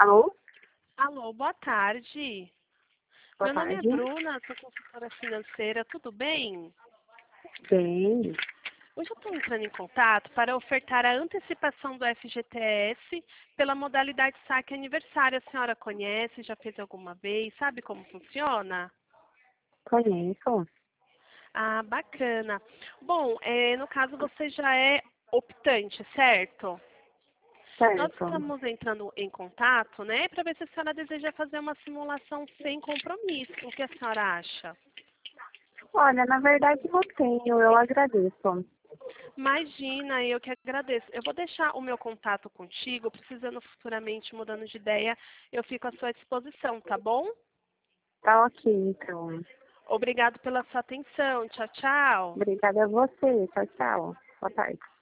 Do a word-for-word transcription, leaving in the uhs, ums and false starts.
Alô? Alô, boa tarde. Boa Meu nome é tarde. Bruna, sou consultora financeira, tudo bem? Bem. Hoje eu estou entrando em contato para ofertar a antecipação do F G T S pela modalidade saque aniversário. A senhora conhece, já fez alguma vez, sabe como funciona? Conheço. Ah, bacana. Bom, eh, no caso você já é optante, certo? Nós Certo. estamos entrando em contato, né, para ver se a senhora deseja fazer uma simulação sem compromisso. O que a senhora acha? Olha, na verdade não tenho, eu agradeço. Imagina, eu que agradeço. Eu vou deixar o meu contato contigo, precisando futuramente, mudando de ideia, eu fico à sua disposição, tá bom? Tá ok, então. Obrigado pela sua atenção. Tchau, tchau. Obrigada a você. Tchau, tchau. Boa tarde.